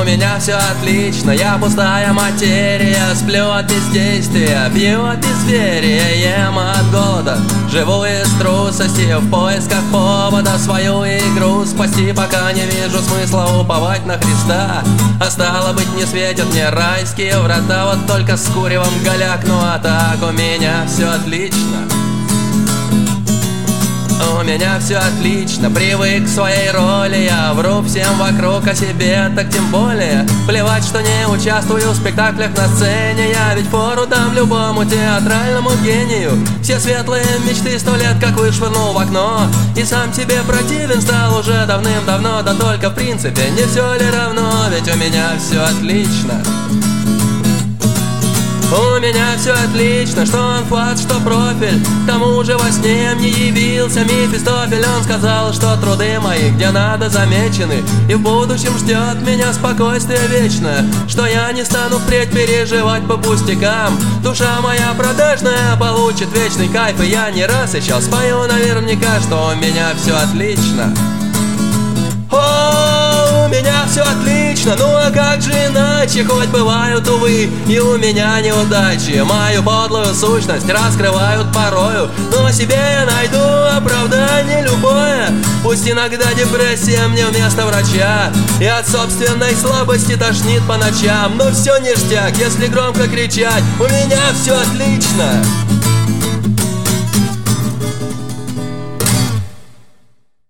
меня все отлично, я пустая материя. Сплю от бездействия, пью от безверия, ем от голода, живу из трусости, в поисках повода свою игру спасти. Пока не вижу смысла уповать на Христа, а стало быть, не светят мне райские врата. Вот только с куревом голяк, ну а так у меня все отлично. У меня все отлично, привык к своей роли. Я вру всем вокруг, о себе так тем более. Плевать, что не участвую в спектаклях на сцене. Я ведь фору дам любому театральному гению. Все светлые мечты 100 лет как вышвырнул в окно. И сам себе противен стал уже давным-давно. Да только в принципе не все ли равно, ведь у меня все отлично. У меня все отлично, что анфас, что профиль. К тому же во сне мне явился Мефистофель. Он сказал, что труды мои где надо замечены, и в будущем ждет меня спокойствие вечное, что я не стану впредь переживать по пустякам. Душа моя продажная получит вечный кайф, и я не раз еще спою наверняка, что у меня все отлично. О, у меня все отлично, ну а как же иначе, хоть бывают, увы, и у меня неудачи. Мою подлую сущность раскрывают порою, но себе я найду оправдание любое. Пусть иногда депрессия мне вместо врача, и от собственной слабости тошнит по ночам. Но все ништяк, если громко кричать, у меня все отлично.